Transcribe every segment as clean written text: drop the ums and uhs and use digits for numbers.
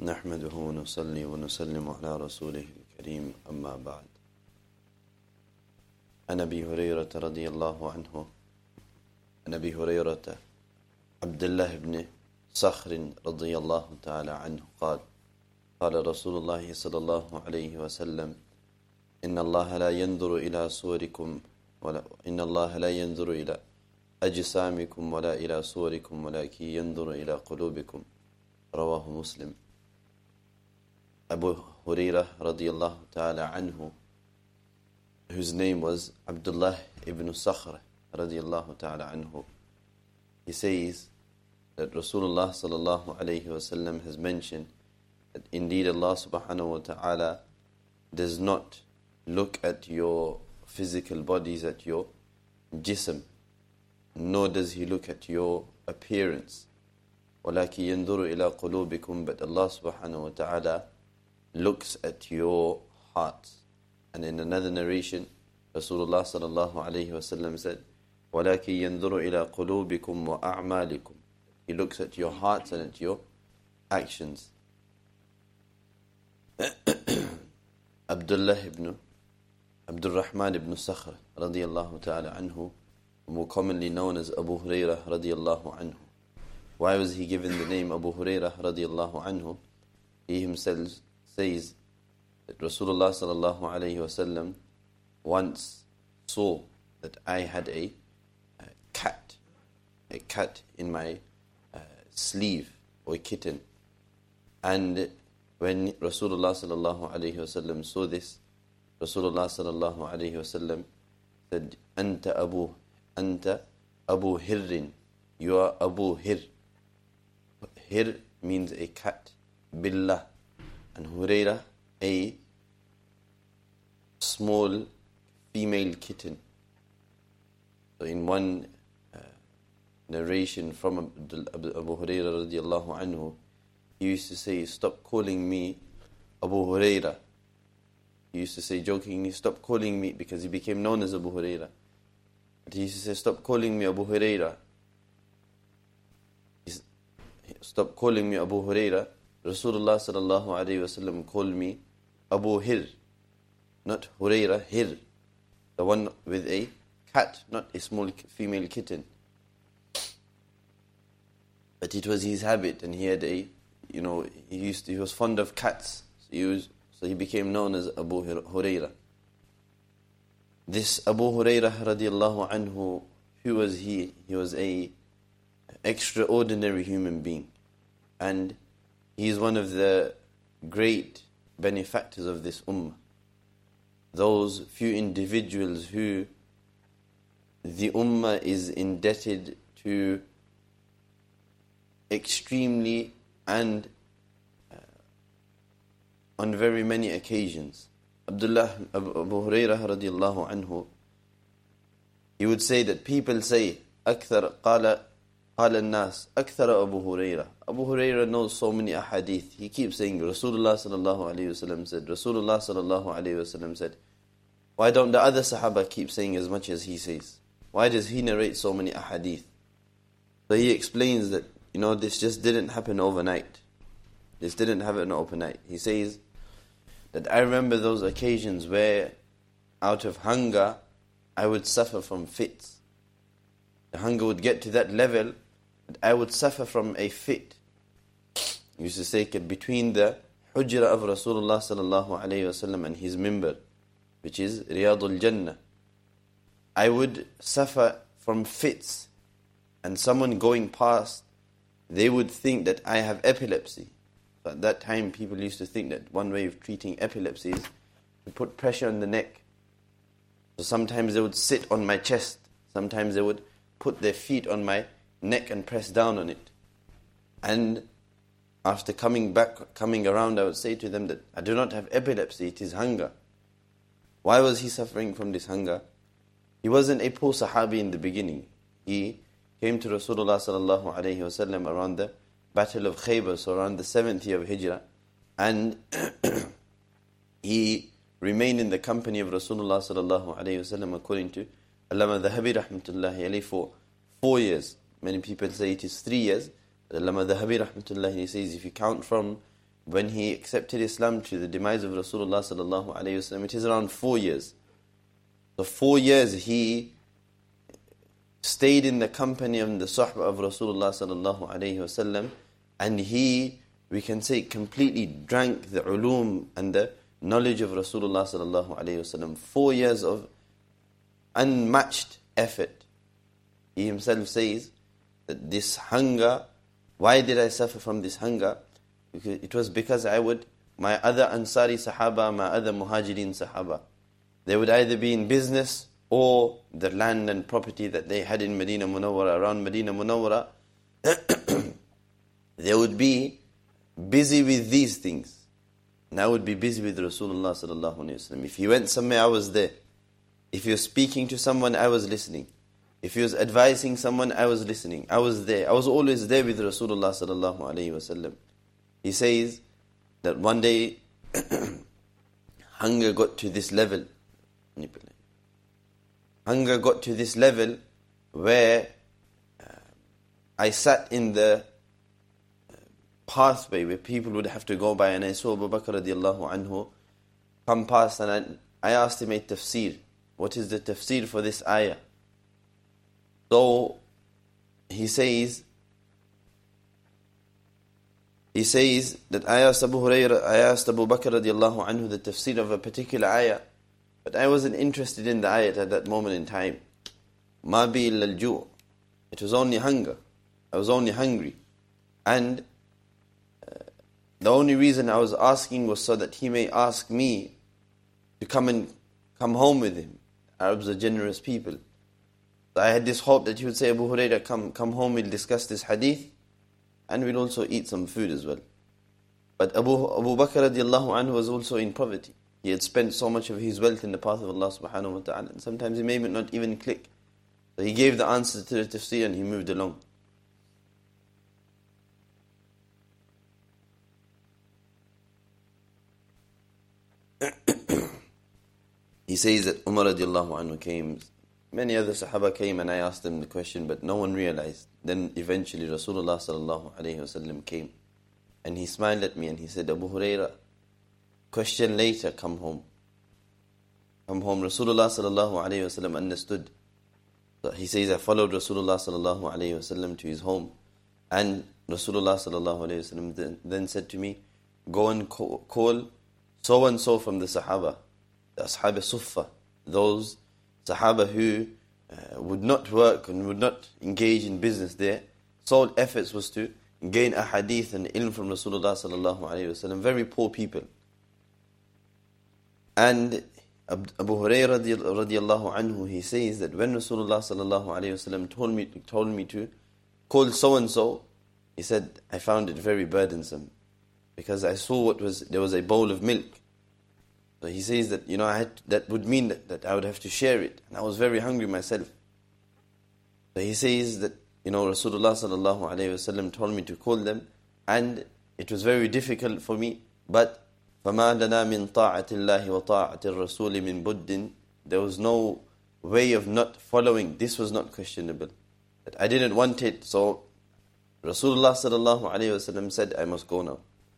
نحمده ونصلي ونسلم على رسوله الكريم أما بعد. عن أبي هريرة رضي الله عنه عن أبي هريرة عبد الله بن صخر رضي الله تعالى عنه قال قال رسول الله صلى الله عليه وسلم إن الله لا ينظر إلى صوركم إن الله لا ينظر إلى أجسامكم ولا إلى صوركم ولكن ينظر إلى قلوبكم. رواه مسلم. Abu Hurairah radiallahu ta'ala anhu, whose name was Abdullah ibn Sakhr radiallahu ta'ala anhu, he says that Rasulullah sallallahu alayhi wasallam has mentioned that indeed Allah subhanahu wa ta'ala does not look at your physical bodies, at your jism, nor does he look at your appearance. وَلَكِنْ يَنْظُرُ إِلَىٰ قُلُوبِكُمْ, but Allah subhanahu wa ta'ala looks at your hearts. And in another narration, Rasulullah sallallahu alayhi wasallam said, وَلَكِنْ يَنْظُرُ إِلَىٰ قُلُوبِكُمْ وَأَعْمَالِكُمْ. He looks at your hearts and at your actions. Abdullah ibn Abdurrahman ibn Sakhr radiyallahu ta'ala anhu, more commonly known as Abu Hurairah radiyallahu anhu. Why was he given the name Abu Hurairah radiyallahu anhu? He himself says that Rasulullah sallallahu alayhi wasallam once saw that I had a cat in my sleeve, or a kitten. And when Rasulullah sallallahu alayhi wasallam saw this, Rasulullah sallallahu alayhi wasallam said, Anta Abu Hirrin, you are Abu Hir. Hir means a cat, billah, and Hurairah, a small female kitten. So in one narration from Abu Hurairah radiallahu anhu, he used to say, stop calling me Abu Hurairah. He used to say jokingly, stop calling me, because he became known as Abu Hurairah. But he used to say, stop calling me Abu Hurairah. Stop calling me Abu Hurairah. Rasulullah sallallahu alayhi wasallam called me Abu Hir, not Hurairah, Hir, the one with a cat, not a small female kitten. But it was his habit, and he had he was fond of cats, so he became known as Abu Hurairah. This Abu Hurairah radiallahu anhu, who was he? He was a extraordinary human being, and he is one of the great benefactors of this ummah. Those few individuals who the ummah is indebted to extremely and on very many occasions. Abu Hurairah radiallahu anhu, he would say that people say, قال الناس أكثر أبو هريرة. Abu Hurairah knows so many ahadith. He keeps saying, Rasulullah sallallahu alayhi wasallam said, Rasulullah sallallahu alayhi wasallam said. Why don't the other Sahaba keep saying as much as he says? Why does he narrate so many ahadith? So he explains that, this just didn't happen overnight. This didn't happen overnight. He says that I remember those occasions where out of hunger, I would suffer from fits. The hunger would get to that level that I would suffer from a fit. He used to say that between the hujra of Rasulullah sallallahu alayhi wasallam and his mimbar, which is Riyadul Jannah, I would suffer from fits, and someone going past, they would think that I have epilepsy. So at that time, people used to think that one way of treating epilepsy is to put pressure on the neck. So sometimes they would sit on my chest, sometimes they would put their feet on my neck and press down on it. And after coming around, I would say to them that I do not have epilepsy, it is hunger. Why was he suffering from this hunger? He wasn't a poor Sahabi in the beginning. He came to Rasulullah sallallahu alayhi wasallam around the Battle of Khaybar, so around the 7th year of Hijrah, and he remained in the company of Rasulullah sallallahu alayhi wasallam, according to Allama Dhahabi rahmatullahi alayhi, for 4 years. Many people say it is 3 years. Allama Dhahabi rahmatullahi, he says if you count from when he accepted Islam to the demise of Rasulullah sallallahu alayhi wasallam, it is around 4 years. So 4 years he stayed in the company of the Sahaba of Rasulullah sallallahu alayhi wasallam, and he, we can say, completely drank the ulum and the knowledge of Rasulullah sallallahu alayhi wasallam. 4 years of unmatched effort. He himself says that this hunger, why did I suffer from this hunger? Because it was because my other Ansari Sahaba, my other Muhajirin Sahaba, they would either be in business or the land and property that they had in Medina Munawwara, around Medina Munawwara, they would be busy with these things. And I would be busy with Rasulullah sallallahu alayhi wasallam. If he went somewhere, I was there. If he was speaking to someone, I was listening. If he was advising someone, I was listening. I was there. I was always there with Rasulullah sallallahu alayhi wasallam. He says that one day, hunger got to this level. Hunger got to this level where I sat in the pathway where people would have to go by, and I saw Abu Bakr radiallahu anhu come past, and I asked him a tafsir. What is the tafsir for this ayah? So he says that I asked Abu Bakr radiallahu anhu the tafsir of a particular ayah, but I wasn't interested in the ayah at that moment in time. Ma bi illa al-ju'. It was only hunger. I was only hungry. And the only reason I was asking was so that he may ask me to come home with him. Arabs are generous people. So I had this hope that he would say, Abu Hurairah, come home, we'll discuss this hadith, and we'll also eat some food as well. But Abu Bakr radiallahu anhu was also in poverty. He had spent so much of his wealth in the path of Allah subhanahu wa ta'ala, and sometimes he may not even click. So he gave the answer to the tafsir and he moved along. He says that Umar radiallahu anhu came, many other Sahaba came, and I asked them the question, but no one realized. Then eventually Rasulullah sallallahu alayhi wasallam came, and he smiled at me and he said, Abu Hurairah, question later, come home. Come home. Rasulullah sallallahu alayhi wasallam understood. So he says, I followed Rasulullah sallallahu alayhi wasallam to his home, and Rasulullah sallallahu alayhi wasallam then said to me, go and call so and so from the Sahaba, the Ashab Suffah, those Sahaba who would not work and would not engage in business. Their sole efforts was to gain a hadith and ilm from Rasulullah sallallahu alayhi wasallam. Very poor people. And Abu Hurairah radiallahu anhu, he says that when Rasulullah sallallahu alayhi wasallam told me to call so and so, he said, I found it very burdensome, because I saw there was a bowl of milk. So he says that, that would mean that I would have to share it. And I was very hungry myself. So he says that, Rasulullah sallallahu alayhi wasallam told me to call them, and it was very difficult for me. But فَمَا لَنَا مِن طَاعَةِ اللَّهِ وَطَاعَةِ الرَّسُولِ مِن بُدٍّ. There was no way of not following. This was not questionable. That I didn't want it. So Rasulullah sallallahu alayhi wasallam said, I must go now.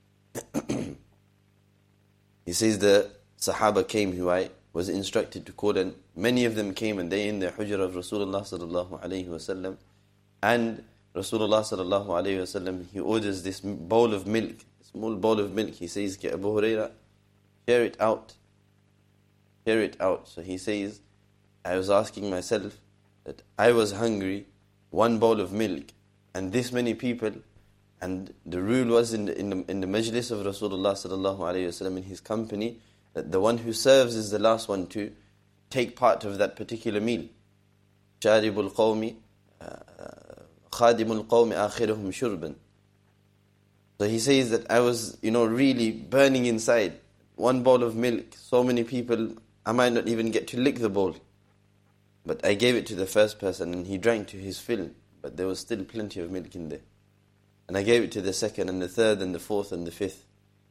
He says the Sahaba came who I was instructed to call, and many of them came, and they in the hujra of Rasulullah sallallahu alayhi wasallam. And Rasulullah sallallahu alayhi wasallam, he orders this bowl of milk, small bowl of milk. He says, Abu Hurairah, share it out. Share it out. So he says, I was asking myself that I was hungry, one bowl of milk, and this many people. And the rule was in the majlis of Rasulullah sallallahu alayhi wasallam, in his company, that the one who serves is the last one to take part of that particular meal. Sharibul qawmi, khadimul qawmi akhiruhum shurban. So he says that I was, really burning inside. One bowl of milk, so many people, I might not even get to lick the bowl. But I gave it to the first person, and he drank to his fill. But there was still plenty of milk in there. And I gave it to the second and the third and the fourth and the fifth.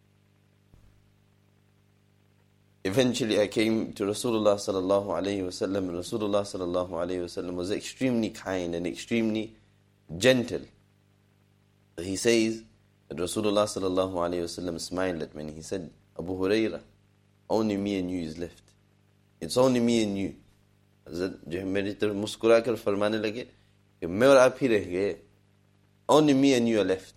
Eventually I came to Rasulullah sallallahu alayhi wasallam, and Rasulullah sallallahu alayhi wasallam was extremely kind and extremely gentle. He says, But Rasulullah sallallahu alayhi wasallam smiled at when he said, Abu Huraira, only me and you is left. It's only me and you. जो मेरी तरफ मुस्कुरा कर फरमाने लगे कि मैं और आप ही रह गए. Only me and you are left.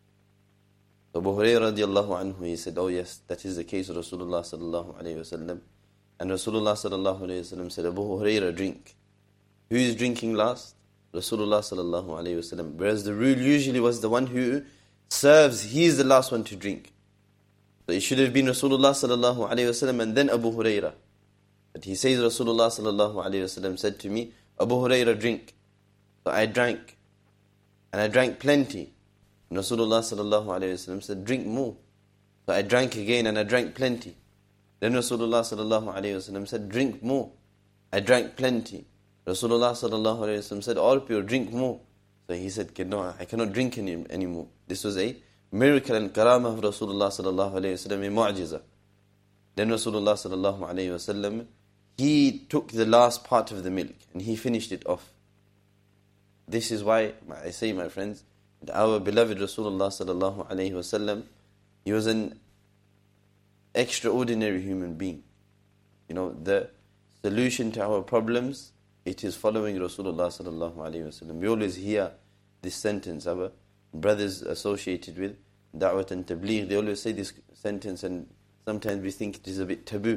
So Abu Hurairah radiallahu anhu, he said, oh yes, that is the case of Rasulullah sallallahu alayhi wasallam. And Rasulullah sallallahu alayhi wasallam said, Abu Hurairah, drink. Who is drinking last? Rasulullah sallallahu alayhi wasallam. Whereas the rule usually was the one who serves, he is the last one to drink. So it should have been Rasulullah sallallahu alayhi wasallam and then Abu Hurairah. But he says Rasulullah sallallahu alayhi wasallam said to me, Abu Hurairah, drink. So I drank. And I drank plenty. And Rasulullah sallallahu alayhi wasallam said, drink more. So I drank again and I drank plenty. Then Rasulullah sallallahu alayhi wasallam said, drink more. I drank plenty. Rasulullah sallallahu alayhi wasallam said, all pure, drink more. So he said, no, I cannot drink anymore. This was a miracle and karamah of Rasulullah sallallahu alayhi wasallam, a mu'jiza. Then Rasulullah sallallahu alayhi wasallam, he took the last part of the milk and he finished it off. This is why I say, my friends, that our beloved Rasulullah sallallahu alayhi wasallam, he was an extraordinary human being. You know, the solution to our problems, it is following Rasulullah sallallahu alayhi wasallam. We always hear this sentence. Our brothers associated with Da'wat and Tabligh, they always say this sentence, and sometimes we think it is a bit taboo.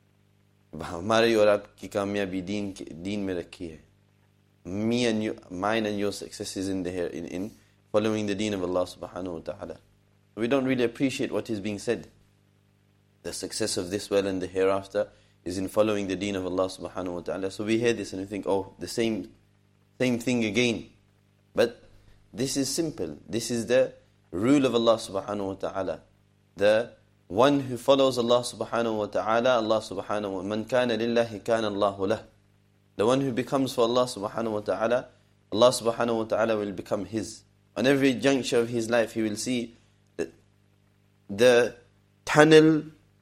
हमारी और आपकी कामयाबी दीन में रखी है. Me and you, mine and your success is in following the deen of Allah subhanahu wa ta'ala. We don't really appreciate what is being said. The success of this world and the hereafter is in following the deen of Allah subhanahu wa ta'ala. So we hear this and we think, oh, the same thing again. But this is simple. This is the rule of Allah subhanahu wa ta'ala. The one who follows Allah subhanahu wa ta'ala, Allah subhanahu wa ta'ala, man kana lillahi kana Allahu lah. The one who becomes for Allah subhanahu wa ta'ala, Allah subhanahu wa ta'ala will become his. On every juncture of his life, he will see that the tunnel,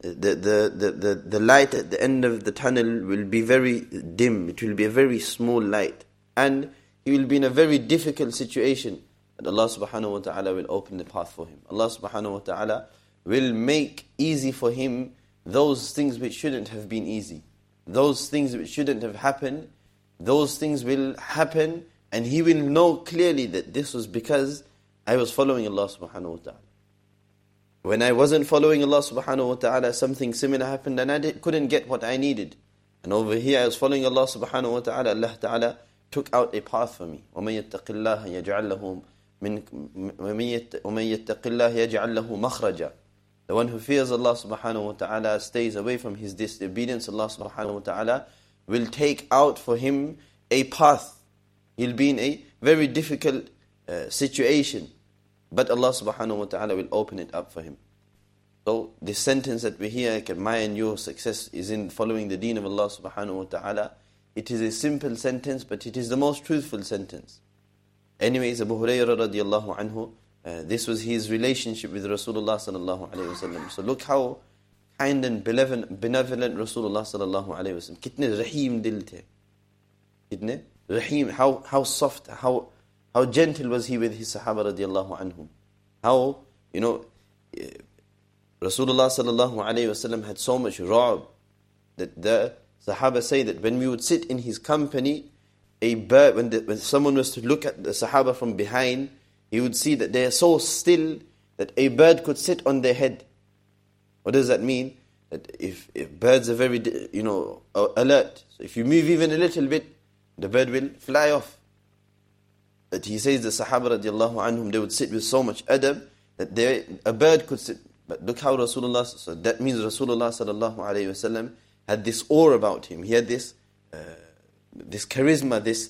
the light at the end of the tunnel will be very dim. It will be a very small light. And he will be in a very difficult situation. But Allah subhanahu wa ta'ala will open the path for him. Allah subhanahu wa ta'ala will make easy for him those things which shouldn't have been easy. Those things which shouldn't have happened, those things will happen, and he will know clearly that this was because I was following Allah subhanahu wa ta'ala. When I wasn't following Allah subhanahu wa ta'ala, something similar happened and I couldn't get what I needed. And over here I was following Allah subhanahu wa ta'ala, Allah ta'ala took out a path for me. وَمَن يَتَّقِ اللَّهَ يَجْعَلْ لَهُ مَخْرَجًا. The one who fears Allah subhanahu wa ta'ala, stays away from his disobedience, Allah subhanahu wa ta'ala will take out for him a path. He'll be in a very difficult situation. But Allah subhanahu wa ta'ala will open it up for him. So this sentence that we hear, my and your success is in following the deen of Allah subhanahu wa ta'ala, it is a simple sentence, but it is the most truthful sentence. Anyways, Abu Hurairah radiallahu anhu, this was his relationship with Rasulullah sallallahu alayhi wa sallam. So look how kind and benevolent Rasulullah sallallahu alayhi wa sallam. Kitne rahim dil the. Kitne rahim, how soft, how gentle was he with his Sahaba radiallahu anhum. How, Rasulullah sallallahu alayhi wa sallam had so much ra'b that the Sahaba say that when we would sit in his company, a bird, when someone was to look at the Sahaba from behind, he would see that they are so still that a bird could sit on their head. What does that mean? That if birds are very, alert, so if you move even a little bit, the bird will fly off. But he says the Sahaba radiallahu anhum, they would sit with so much adab that a bird could sit. But look how Rasulullah, so that means Rasulullah sallallahu alayhi wasallam had this awe about him. He had this charisma, this,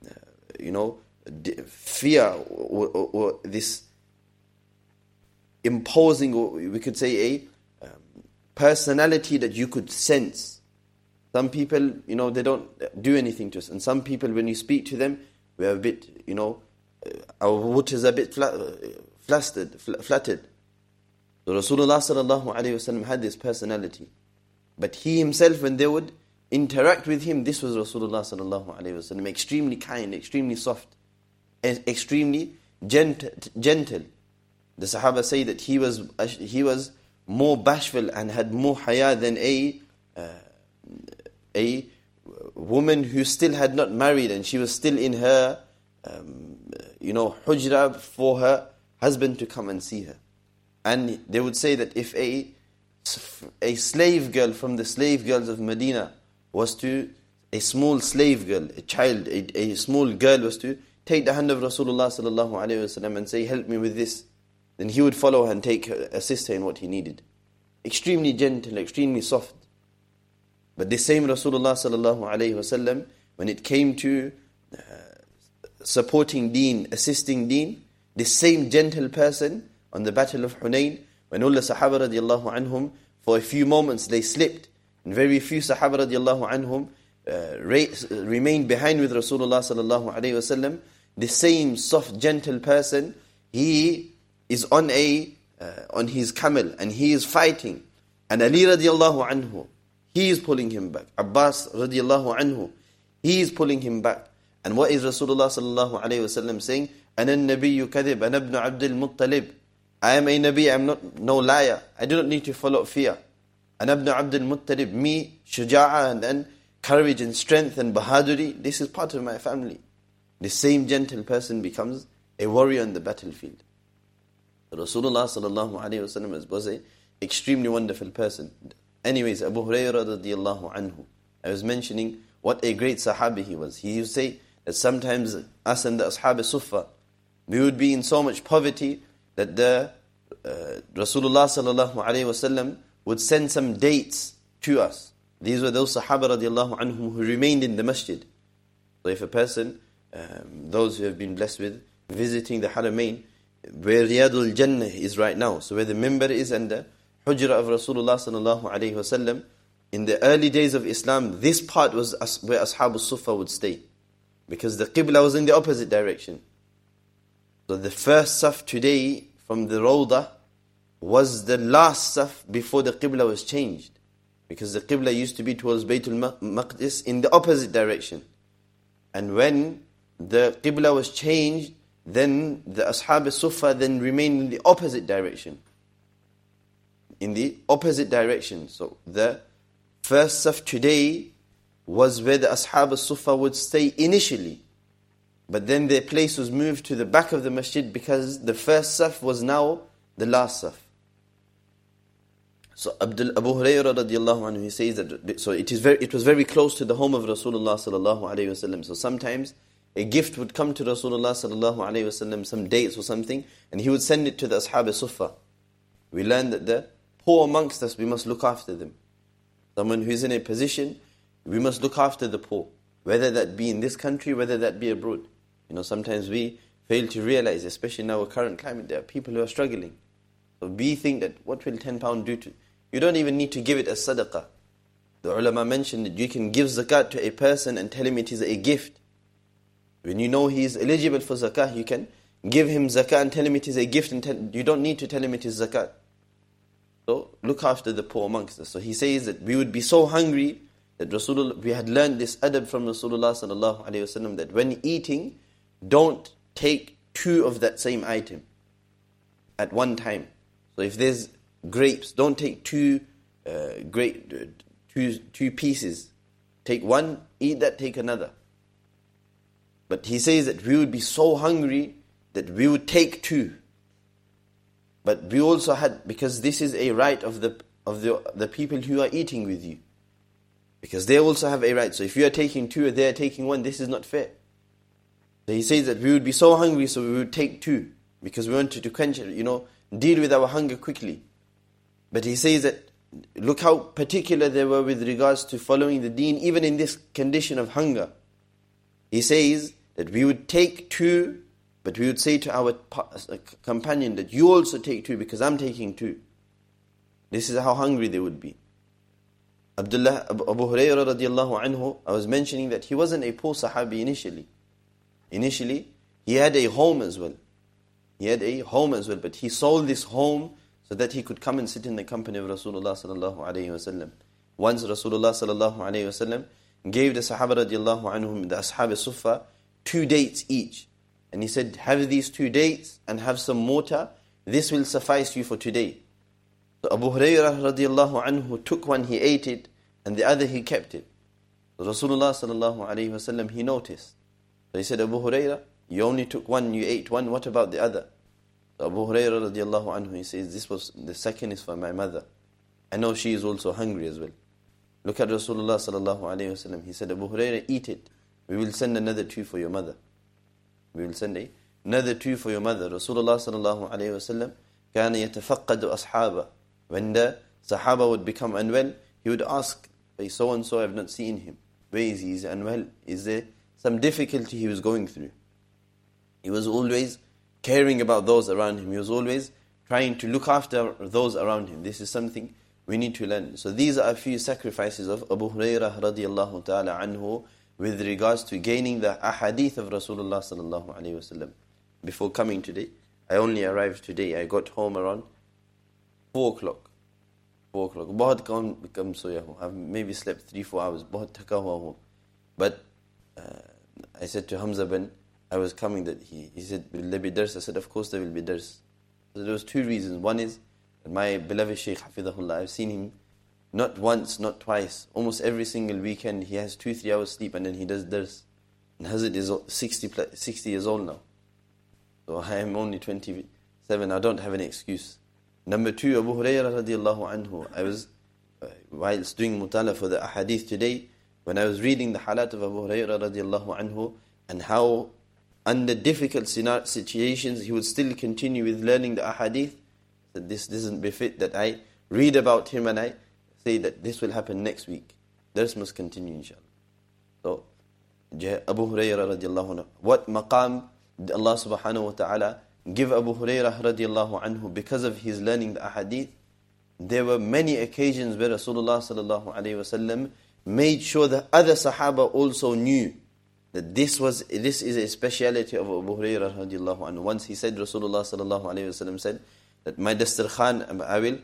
fear, or this imposing, or we could say a personality that you could sense. Some people, they don't do anything to us. And some people, when you speak to them, we are a bit, our waters are a bit flattered. So Rasulullah sallallahu alayhi wasallam had this personality. But he himself, when they would interact with him, this was Rasulullah sallallahu alayhi wasallam, extremely kind, extremely soft, extremely gentle. The Sahaba say that he was more bashful and had more haya than a woman who still had not married and she was still in her hujra for her husband to come and see her. And they would say that if a slave girl from the slave girls of Medina was to, a small slave girl, a child, a small girl was to take the hand of Rasulullah sallallahu alaihi wasallam and say, help me with this, then he would follow her and assist her in what he needed. Extremely gentle, extremely soft. But the same Rasulullah sallallahu alaihi wasallam, when it came to supporting deen, assisting deen, the same gentle person on the battle of Hunayn, when all the Sahaba radiallahu anhum, for a few moments they slipped, and very few Sahaba radiallahu anhum remained behind with Rasulullah sallallahu alaihi wasallam, the same soft, gentle person, he is on his camel and he is fighting, and Ali radiallahu anhu, he is pulling him back. Abbas radiallahu anhu, he is pulling him back. And what is Rasulullah sallallahu alayhi wa sallam saying? Ana nabiyyu kadhib, ana ibn Abdul Muttalib. I am a Nabi, I am not no liar. I do not need to follow fear. Ana ibn Abdul Muttalib, me, shuja'ah and courage and strength and bahaduri, this is part of my family. The same gentle person becomes a warrior on the battlefield. Rasulullah sallallahu alayhi wa sallam was an extremely wonderful person. Anyways, Abu Hurairah radiallahu anhu, I was mentioning what a great sahabi he was. He used to say that sometimes us and the ashab sufa, we would be in so much poverty that the Rasulullah sallallahu alayhi wasallam would send some dates to us. These were those sahaba radiallahu anhum who remained in the masjid. So if a person, those who have been blessed with visiting the Haramain, where Riyadul Jannah is right now, so where the minbar is and the hujra of Rasulullah sallallahu alayhi wasallam, in the early days of Islam, this part was where Ashab al-Sufa would stay. Because the Qibla was in the opposite direction. So the first saf today from the Rawdah was the last saf before the Qibla was changed. Because the Qibla used to be towards Baytul Maqdis in the opposite direction. And when the Qibla was changed, then the Ashab al-Sufa then remained in the opposite direction. In the opposite direction. So the first saf today was where the Ashab al-Sufa would stay initially. But then their place was moved to the back of the masjid because the first saf was now the last saf. So Abu Hurairah radiallahu anhu, he says that, so it was very close to the home of Rasulullah sallallahu alayhi wasallam. So sometimes a gift would come to Rasulullah sallallahu alayhi wasallam, some dates or something, and he would send it to the Ashab al-Sufa. We learned that the poor amongst us, we must look after them. Someone who is in a position, we must look after the poor. Whether that be in this country, whether that be abroad. Sometimes we fail to realize, especially in our current climate, there are people who are struggling. So we think that, what will £10 do to... You don't even need to give it as sadaqah. The ulama mentioned that you can give zakat to a person and tell him it is a gift. When you know he is eligible for zakah, you can give him zakah and tell him it is a gift, and you don't need to tell him it is zakat. So look after the poor amongst us. So he says that we would be so hungry that we had learned this adab from Rasulullah sallallahu alaihi wasallam, that when eating, don't take two of that same item at one time. So if there's grapes, don't take two pieces. Take one, eat that, take another. But he says that we would be so hungry that we would take two. But we also had, because this is a right of the people who are eating with you. Because they also have a right. So if you are taking two and they are taking one, this is not fair. So he says that we would be so hungry, so we would take two. Because we wanted to quench it, deal with our hunger quickly. But he says that, look how particular they were with regards to following the deen, even in this condition of hunger. He says that we would take two, but we would say to our companion that you also take two because I'm taking two. This is how hungry they would be. Abu Hurairah radiallahu anhu, I was mentioning that he wasn't a poor sahabi initially. Initially, he had a home as well. But he sold this home so that he could come and sit in the company of Rasulullah sallallahu alayhi wasallam. Once Rasulullah sallallahu alayhi wasallam gave the Sahaba radiallahu anhum, the Ashab al-Sufa, 2 dates each. And he said, have these 2 dates and have some mortar. this will suffice you for today. So Abu Hurairah radiallahu anhu took one, he ate it, and the other he kept it. So Rasulullah sallallahu alayhi wa sallam, he noticed. So he said, Abu Hurairah, you only took one, you ate one, what about the other? So Abu Hurairah radiallahu anhu, he says, the second is for my mother. I know she is also hungry as well. Look at Rasulullah sallallahu alayhi wa sallam. He said, Abu Hurairah, eat it. We will send another 2 for your mother. We will send another 2 for your mother. Rasulullah sallallahu alayhi wa sallam, كان يتفقد أصحابه. When the Sahaba would become unwell, he would ask, hey, so and so, I have not seen him. Where is he? Is he unwell? Is there some difficulty he was going through? He was always caring about those around him. He was always trying to look after those around him. This is something we need to learn. So these are a few sacrifices of Abu Hurairah radiallahu ta'ala anhu with regards to gaining the ahadith of Rasulullah sallallahu alayhi wa sallam. Before coming today, I only arrived today. I got home around 4 o'clock. 4 o'clock. बहुत कम सोया हूँ. I've maybe slept 3-4 hours. बहुत थका हुआ हूँ. But I said to Hamza Ben, I was coming that he said, will there be dars? I said, of course there will be dars. So there was 2 reasons. One is, my beloved Shaykh Hafidhahullah, I've seen him not once, not twice. Almost every single weekend he has 2-3 hours sleep and then he does dars. And Hazrat is 60 years old now. So I am only 27. I don't have any excuse. Number 2, Abu Hurairah radiallahu anhu. I was, whilst doing mutala for the ahadith today, when I was reading the halat of Abu Hurairah radiallahu anhu, and how under difficult situations he would still continue with learning the ahadith, that this doesn't befit that I read about him and I say that this will happen next week. This must continue, inshallah. So, Abu Hurairah radiallahu anhu, what maqam did Allah subhanahu wa ta'ala give Abu Hurairah radiallahu anhu because of his learning the ahadith? There were many occasions where Rasulullah sallallahu alayhi wa sallam made sure that other Sahaba also knew that this is a speciality of Abu Hurairah radiallahu anhu. Once he said, Rasulullah sallallahu alayhi wa sallam said that my dastarkhan,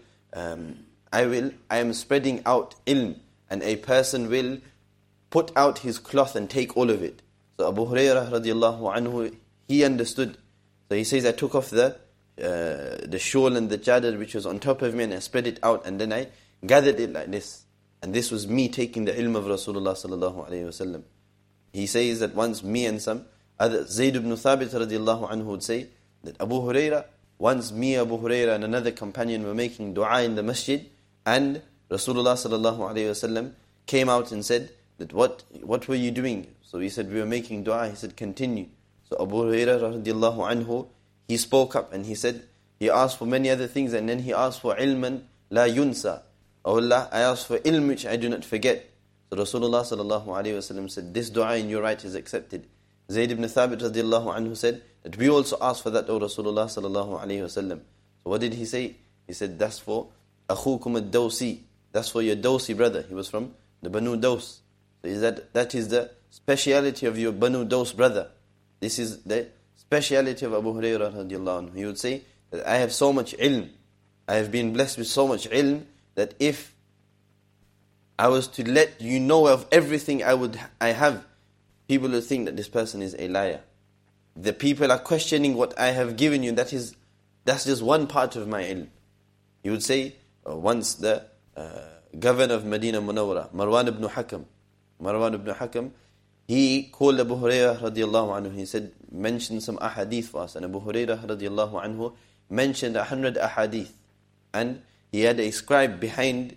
I am spreading out ilm, and a person will put out his cloth and take all of it. So Abu Hurairah radiallahu anhu, he understood. So he says, I took off the shawl and the chadar which was on top of me and I spread it out and then I gathered it like this. And this was me taking the ilm of Rasulullah sallallahu alayhi wa sallam. He says that once me and some other, Zayd ibn Thabit radiallahu anhu would say that Abu Hurairah, once me, Abu Hurairah and another companion were making dua in the masjid and Rasulullah sallallahu alayhi wa sallam came out and said that what were you doing? So he said, we were making dua. He said, continue. So Abu Hurairah radiallahu anhu, he spoke up and he said, he asked for many other things and then he asked for ilman la yunsa. Oh Allah, I ask for ilm which I do not forget. So Rasulullah sallallahu alayhi wa sallam said, this dua in your right is accepted. Zayd ibn Thabit radiallahu anhu said that we also ask for that, O Rasulullah sallallahu alayhi wa sallam. So what did he say? He said, that's for akhukum ad-Dawsi. That's for your Dawsi brother. He was from the Banu Daws. So that is the speciality of your Banu Daws brother. This is the speciality of Abu Hurairah radiallahu anhu. He would say that I have so much ilm. I have been blessed with so much ilm that if I was to let you know of everything I have, people will think that this person is a liar. The people are questioning what I have given you. That's just one part of my ilm. He would say, once the governor of Medina Munawwara, Marwan ibn Hakam, he called Abu Hurairah radiallahu anhu. He said, mention some ahadith for us. And Abu Hurairah radiallahu anhu mentioned 100 ahadith. And he had a scribe behind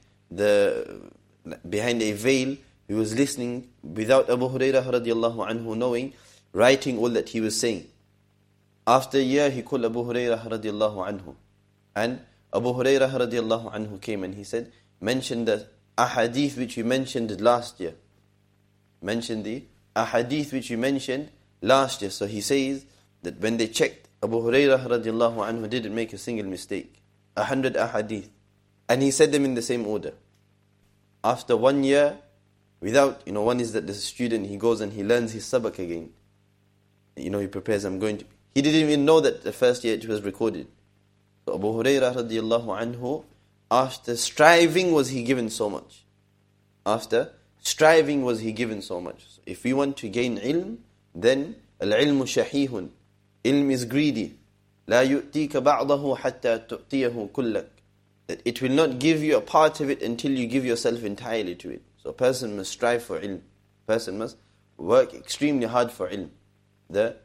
a veil who was listening without Abu Hurairah radiallahu anhu knowing, writing all that he was saying. After a year, he called Abu Hurairah radiallahu anhu. And Abu Hurairah radiallahu anhu came and he said, mention the ahadith which you mentioned last year. Mention the ahadith which you mentioned last year. So he says that when they checked, Abu Hurairah radiallahu anhu didn't make a single mistake. 100 ahadith. And he said them in the same order. After 1 year, without, one is that the student, he goes and he learns his sabak again. He prepares, he didn't even know that the first year it was recorded. So Abu Hurairah radiallahu anhu, after striving was he given so much. After striving was he given so much. So if we want to gain ilm, then al-ilmu shahihun. Ilm is greedy. لا يؤتيك بعضه حتى تؤتيه كلك. That it will not give you a part of it until you give yourself entirely to it. So a person must strive for ilm. A person must work extremely hard for ilm. The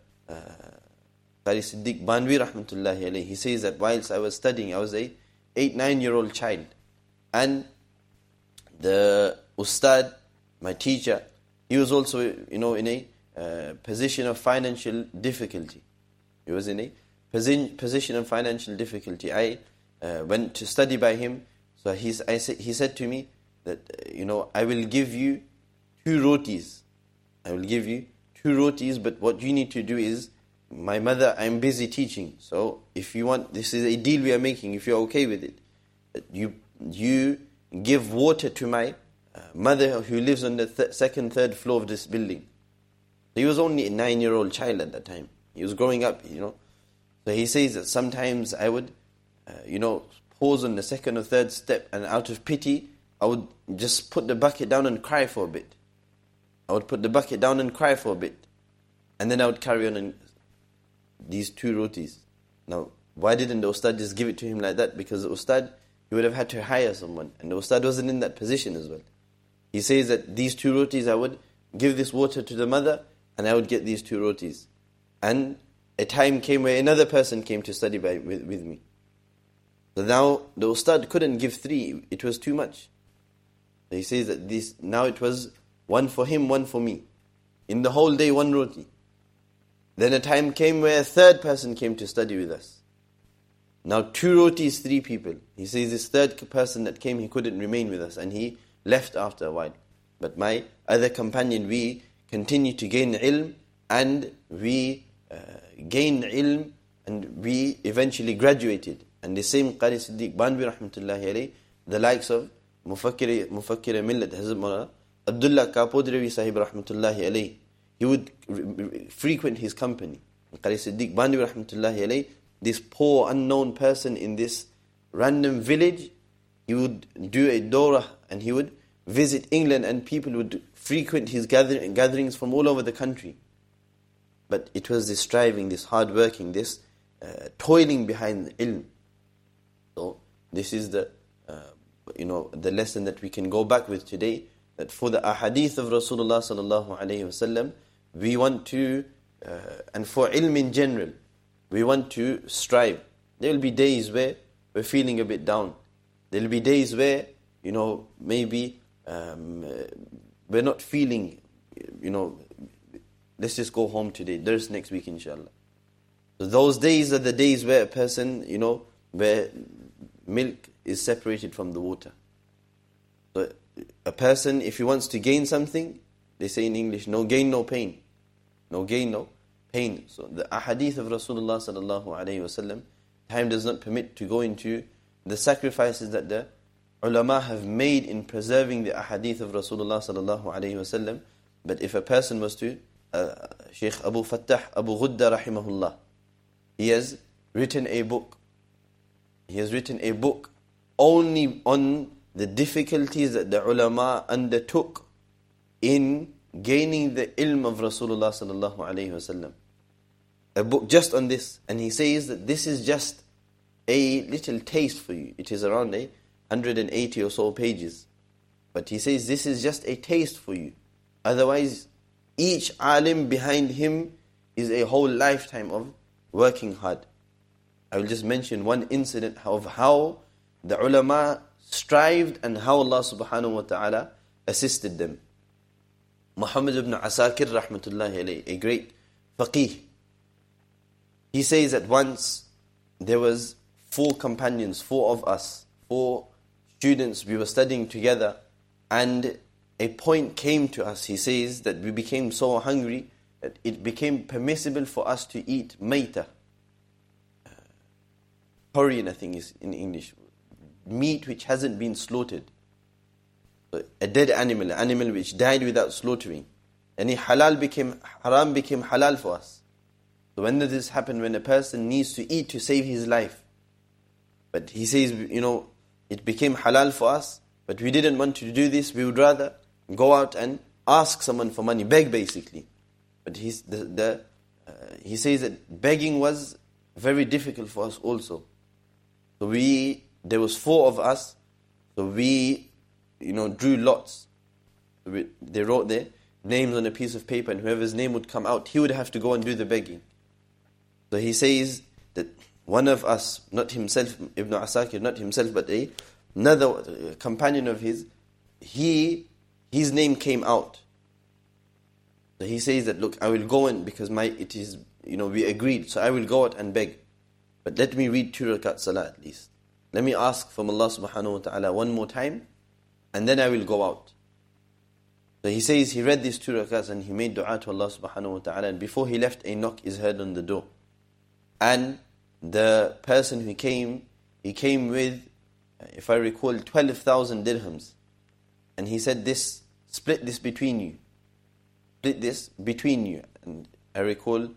Qari Siddiq Banvi rahmatullahi alayhi, he says that whilst I was studying, I was a 8-9-year-old child. And the ustad, my teacher, he was also, in a position of financial difficulty. He was in a position of financial difficulty. I went to study by him. So he said to me that, I will give you 2 rotis. I will give you 2 rotis, but what you need to do is, my mother, I'm busy teaching. So if you want, this is a deal we are making, if you're okay with it, that you give water to my mother who lives on the second, third floor of this building. He was only a 9-year-old child at that time. He was growing up, So he says that sometimes I would, pause on the second or third step, and out of pity, I would just put the bucket down and cry for a bit. I would put the bucket down and cry for a bit. And then I would carry on and these 2 rotis. Now, why didn't the ustad just give it to him like that? Because the ustad, he would have had to hire someone. And the ustad wasn't in that position as well. He says that these 2 rotis, I would give this water to the mother, and I would get these 2 rotis. And a time came where another person came to study with me. So now the ustad couldn't give 3. It was too much. So he says that now it was 1 for him, 1 for me. In the whole day, 1 roti. Then a time came where a third person came to study with us. Now 2 rotis, 3 people. He says this third person that came, he couldn't remain with us, and he left after a while. But my other companion, we continued to gain ilm, and we gained ilm, and we eventually graduated. And the same Qari Siddiq Banvi rahmatullahi alayhi, the likes of Mufakkir Millat Hazrat Maulana Abdullah Kapodrevi Sahib rahmatullahi alayhi, he would frequent his company. Qari Siddiq Banvi rahmatullahi alayhi, this poor unknown person in this random village, he would do a dawrah, and he would visit England, and people would frequent his gatherings from all over the country. But it was this striving, this hard working, this toiling behind ilm. So this is the lesson that we can go back with today, that for the ahadith of Rasulullah sallallahu alayhi wasallam, we want to, and for ilm in general, we want to strive. There will be days where we're feeling a bit down. There will be days where, maybe we're not feeling, let's just go home today. There's next week, inshallah. So those days are the days where a person, where milk is separated from the water. So a person, if he wants to gain something, they say in English, no gain, no pain. No gain, no pain. So the ahadith of Rasulullah sallallahu alayhi wasallam, time does not permit to go into the sacrifices that the ulama have made in preserving the ahadith of Rasulullah sallallahu alayhi wasallam. But if a person was to, Shaykh Abu Fattah Abu Ghudda rahimahullah, he has written a book. He has written a book only on the difficulties that the ulama undertook in gaining the ilm of Rasulullah sallallahu alayhi wasallam. A book just on this. And he says that this is just a little taste for you. It is around 180 or so pages. But he says this is just a taste for you. Otherwise, each alim behind him is a whole lifetime of working hard. I will just mention one incident of how the ulama strived and how Allah subhanahu wa ta'ala assisted them. Muhammad ibn Asakir rahmatullahi alayhi, a great faqih, he says that once there was 4 companions, 4 of us, 4 students, we were studying together, and a point came to us. He says that we became so hungry that it became permissible for us to eat maita. Horian, I think is in English. Meat which hasn't been slaughtered. So a dead animal, an animal which died without slaughtering. And haram became halal for us. So when did this happen? When a person needs to eat to save his life. But he says, it became halal for us, but we didn't want to do this. We would rather go out and ask someone for money, beg basically. But he says that begging was very difficult for us also. So there was 4 of us, so we, drew lots. They wrote their names on a piece of paper, and whoever's name would come out, he would have to go and do the begging. So he says that one of us, not himself, Ibn Asakir, not himself, but another companion of his, his name came out. So he says that, look, I will go in because we agreed, so I will go out and beg. But let me read 2 rakat salah at least. Let me ask from Allah subhanahu wa ta'ala one more time, and then I will go out. So he says he read these 2 rakats and he made dua to Allah subhanahu wa ta'ala, and before he left, a knock is heard on the door. And the person who came, he came with, if I recall, 12,000 dirhams. And he said, split this between you. Split this between you. And I recall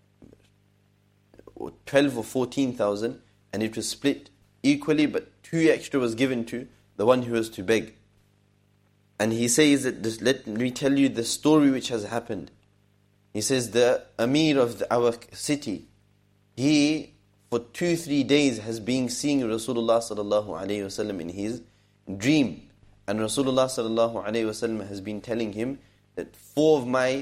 12 or 14,000, and it was split equally, but 2 extra was given to the one who was to beg. And he says that, let me tell you the story which has happened. He says the Amir of our city, he for 2-3 days has been seeing Rasulullah sallallahu alayhi wasallam in his dream. And Rasulullah sallallahu alayhi wasallam has been telling him that 4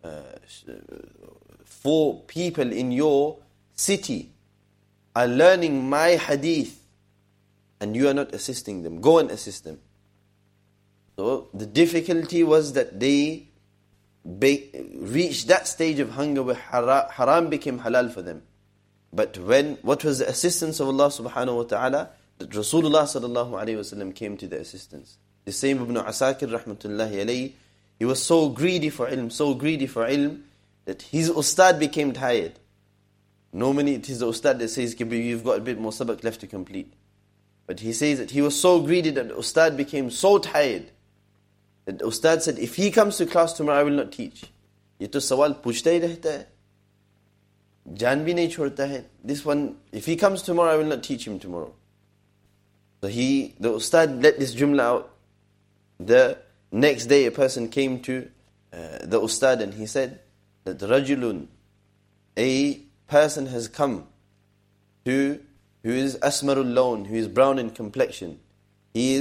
people in your city are learning my hadith and you are not assisting them. Go and assist them. So the difficulty was that they reached that stage of hunger where haram became halal for them. But what was the assistance of Allah subhanahu wa ta'ala? That Rasulullah sallallahu alayhi wa sallam came to the assistance. The same Ibn Asakir rahmatullahi alayhi, he was so greedy for ilm, that his ustad became tired. Normally it is the ustad that says, you've got a bit more sabak left to complete. But he says that he was so greedy that the ustad became so tired, that the ustad said, if he comes to class tomorrow, I will not teach. Ye to sawal puchta hi rehta hai. Jaan bhi nahi chhodta hai. This one, if he comes tomorrow, I will not teach him tomorrow. So the ustad let this jumla out. The next day a person came to the ustad and he said that rajulun, a person has come who is asmarul lawn, who is brown in complexion. He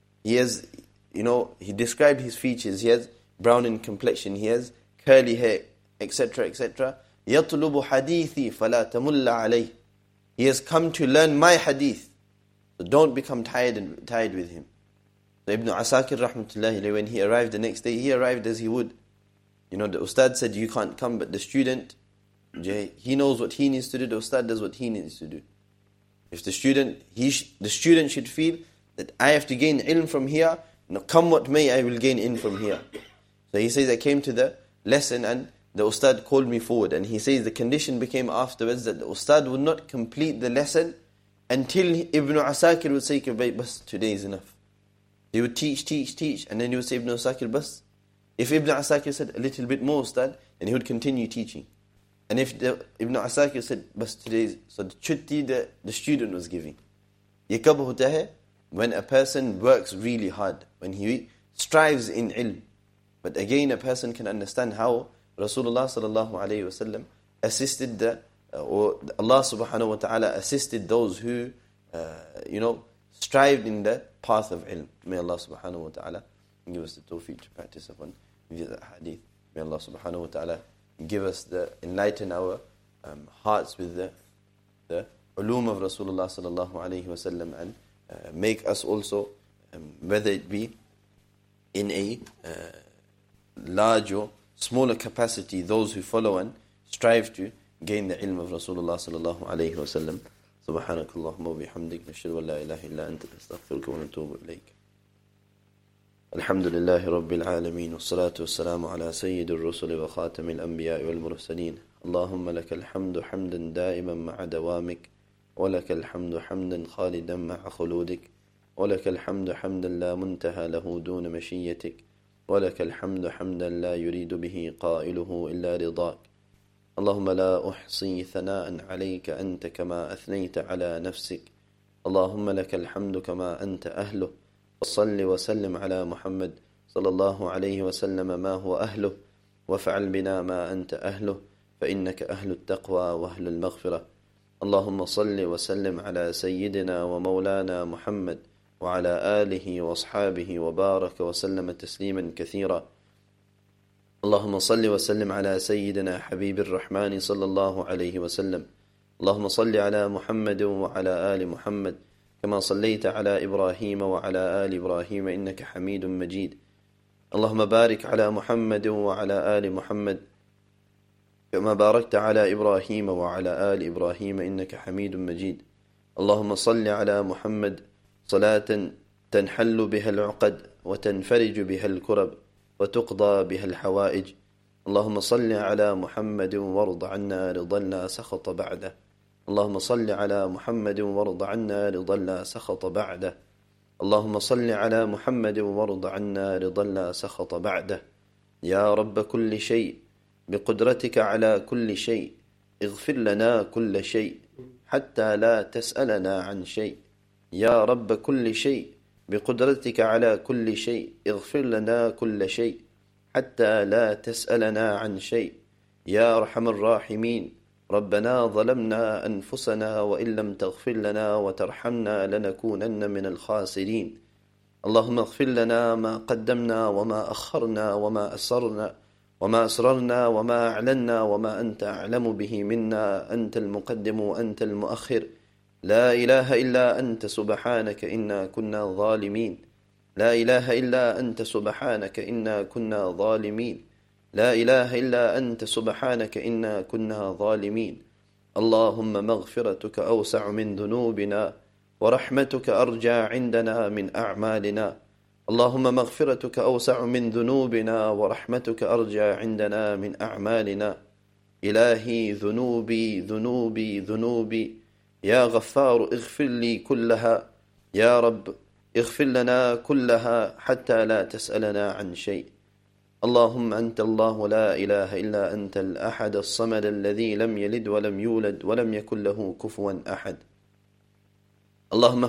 described his features. He has brown in complexion, he has curly hair, etc., etc. يَطْلُبُ حَدِيثِي فَلَا تَمُلَّ عَلَيْهِ. He has come to learn my hadith, so don't become tired with him. So Ibn Asakir rahmatullahi, when he arrived the next day, he arrived as he would. The ustad said, you can't come, but the student, he knows what he needs to do, the ustad does what he needs to do. If the student should feel that I have to gain ilm from here, come what may, I will gain ilm from here. So he says, I came to the lesson and the ustad called me forward, and he says the condition became afterwards that the ustad would not complete the lesson until Ibn Asakir would say, bas, today is enough. He would teach, and then he would say, Ibn Asakir, bas. If Ibn Asakir said, a little bit more, ustad, then he would continue teaching. And if Ibn Asakir said, bas, today, so the chutti the student was giving. Ye kab hota hai? When a person works really hard, when he strives in ilm. But again, a person can understand how Rasulullah sallallahu alayhi wa sallam assisted or Allah subhanahu wa ta'ala assisted those who, strived in the path of ilm. May Allah subhanahu wa ta'ala give us the tawfiq to practice upon these hadith. May Allah subhanahu wa ta'ala give us enlighten our hearts with the ulum of Rasulullah sallallahu alayhi wa sallam, and make us also, whether it be in a large or smaller capacity, those who follow and strive to gain the ilm of Rasulullah sallallahu alayhi wa sallam. سبحانك اللهم وبحمدك نشهد أن لا إله إلا أنت نستغفرك ونتوب إليك. الحمد لله رب العالمين والصلاة والسلام على سيد الرسل وخاتم الأنبياء والمرسلين. اللهم لك الحمد حمدا دائما مع دوامك، ولك الحمد حمدا خالدا مع خلودك، ولك الحمد حمدا لا منتهى له دون مشيتك، ولك الحمد حمدا لا يريد به قائله إلا رضاك. اللهم لا أحصي ثناء عليك أنت كما أثنيت على نفسك. اللهم لك الحمد كما أنت أهله. وصل وسلم على محمد صلى الله عليه وسلم ما هو أهله، وافعل بنا ما أنت أهله، فإنك أهل التقوى وأهل المغفرة. اللهم صل وسلم على سيدنا ومولانا محمد وعلى آله وأصحابه وبارك وسلم تسليما كثيرا. اللهم صل وسلم على سيدنا حبيب الرحمن صلى الله عليه وسلم. اللهم صل على محمد وعلى آل محمد كما صليت على إبراهيم وعلى آل إبراهيم إنك حميد مجيد. اللهم بارك على محمد وعلى آل محمد كما باركت على إبراهيم وعلى آل إبراهيم إنك حميد مجيد. اللهم صل على محمد صلاة تنحل بها العقد وتنفرج بها الكرب وتقضى بها الحوائج. اللهم صل على محمد وارض عنا رضا لا سخط بعده. اللهم صل على محمد وارض عنا رضا لا سخط بعده. اللهم صل على محمد وارض عنا رضا لا سخط بعده. يا رب كل شيء بقدرتك على كل شيء اغفر لنا كل شيء حتى لا تسألنا عن شيء. يا رب كل شيء بقدرتك على كل شيء اغفر لنا كل شيء حتى لا تسألنا عن شيء. يا أرحم الراحمين ربنا ظلمنا أنفسنا وإن لم تغفر لنا وترحمنا لنكونن من الخاسرين. اللهم اغفر لنا ما قدمنا وما أخرنا وما أسررنا وما أسررنا وما أعلنا وما أنت أعلم به منا. أنت المقدم وأنت المؤخر، لا إله إلا أنت سبحانك إنا كنا ظالمين. لا إله إلا أنت سبحانك إنا كنا ظالمين. لا إله إلا أنت سبحانك إنا كنا ظالمين. اللهم مغفرتك أوسع من ذنوبنا ورحمتك أرجى عندنا من أعمالنا. اللهم مغفرتك أوسع من ذنوبنا ورحمتك أرجى عندنا من أعمالنا. إلهي ذنوبي ذنوبي ذنوبي، يا غفار اغفر لي كلها. يا رب اغفر لنا كلها حتى لا تسألنا عن شيء. اللهم أنت الله لا إله إلا أنت الأحد الصمد الذي لم يلد ولم يولد ولم يكن له كفوا أحد. اللهم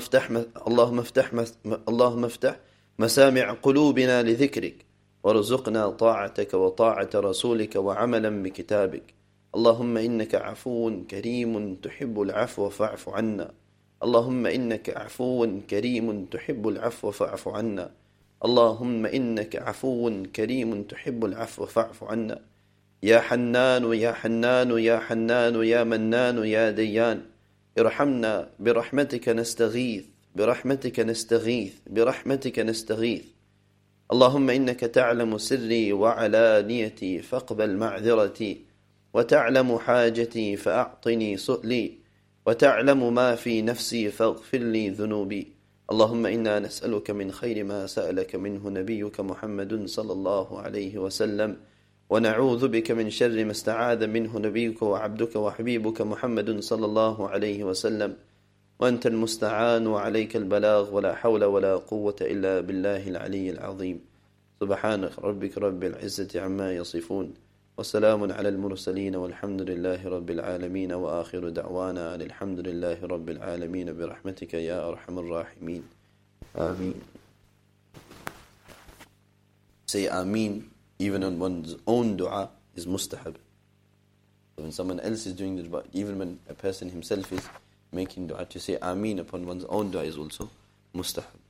افتح مسامع قلوبنا لذكرك وارزقنا طاعتك وطاعة رسولك وعملا بكتابك. اللهم إنك عفو كريم تحب العفو فاعف عنا. اللهم إنك عفو كريم تحب العفو فاعف عنا. اللهم إنك عفو كريم تحب العفو فاعف عنا. يا حنان يا حنان يا حنان يا منان يا ديان، ارحمنا برحمتك نستغيث برحمتك نستغيث برحمتك نستغيث. اللهم إنك تعلم سري وعلانيتي فاقبل معذرتي، وتعلم حاجتي فأعطني سؤلي، وتعلم ما في نفسي فاغفر لي ذنوبي. اللهم إنا نسألك من خير ما سألك منه نبيك محمد صلى الله عليه وسلم، ونعوذ بك من شر ما استعاذ منه نبيك وعبدك وحبيبك محمد صلى الله عليه وسلم. وأنت المستعان وعليك البلاغ، ولا حول ولا قوة إلا بالله العلي العظيم. سبحانك ربك رب العزة عما يصفون، وسلام على المرسلين والحمد لله رب العالمين. وآخر دعوانا أن الحمد لله رب العالمين برحمتك يا أرحم الراحمين. آمين. Say Ameen even on one's own dua is mustahab. When someone else is doing the dua, even when a person himself is making dua, to say Ameen upon one's own dua is also mustahab.